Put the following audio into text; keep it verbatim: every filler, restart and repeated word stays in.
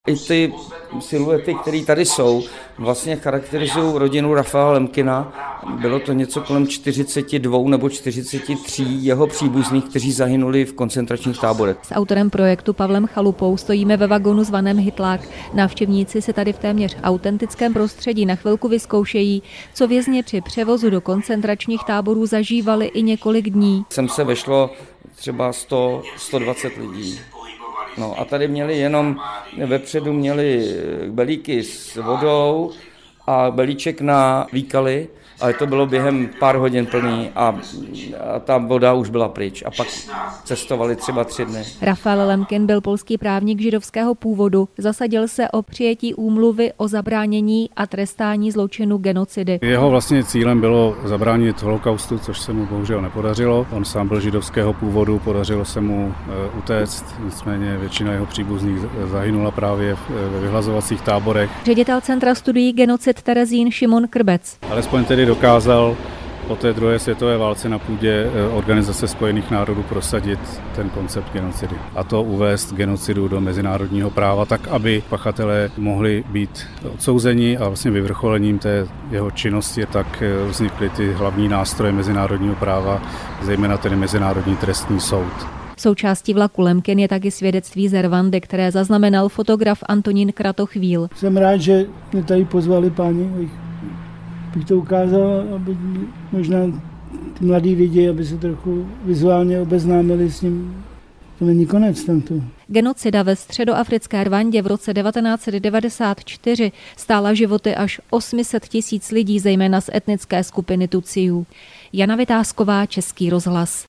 I ty siluety, které tady jsou, vlastně charakterizují rodinu Rafala Lemkina. Bylo to něco kolem čtyřicet dva nebo čtyřicet tři jeho příbuzných, kteří zahynuli v koncentračních táborech. S autorem projektu Pavlem Chalupou stojíme ve vagonu zvaném Hytlák. Návštěvníci se tady v téměř autentickém prostředí na chvilku vyzkoušejí, co vězni při převozu do koncentračních táborů zažívali i několik dní. Sem se vešlo třeba sto, sto dvacet lidí. No a tady měli jenom, vepředu měli belíky s vodou a belíček na výkaly, ale to bylo během pár hodin plný a, a ta voda už byla pryč a pak cestovali třeba tři dny. Rafal Lemkin byl polský právník židovského původu, zasadil se o přijetí úmluvy o zabránění a trestání zločinu genocidy. Jeho vlastně cílem bylo zabránit holokaustu, což se mu bohužel nepodařilo. On sám byl židovského původu, podařilo se mu utéct, nicméně většina jeho příbuzných zahynula právě ve vyhlazovacích táborech. Ředitel Centra studií genocid Terezín Šimon Krbec. Alespoň tedy dokázal po té druhé světové válce na půdě Organizace spojených národů prosadit ten koncept genocidy. A to uvést genocidu do mezinárodního práva tak, aby pachatelé mohli být odsouzeni a vlastně vyvrcholením té jeho činnosti tak vznikly ty hlavní nástroje mezinárodního práva, zejména tedy Mezinárodní trestní soud. Součástí vlaku Lemkin je taky svědectví z Rwandy, které zaznamenal fotograf Antonín Kratochvíl. Jsem rád, že mě tady pozvali páni, bych to ukázal, aby možná ty mladí lidi, aby se trochu vizuálně obeznámili s ním. To není konec tamtu. Genocida ve středoafrické Rwandě v roce devatenáct set devadesát čtyři stála životy až osm set tisíc lidí, zejména z etnické skupiny Tutsiů. Jana Vytázková, Český rozhlas.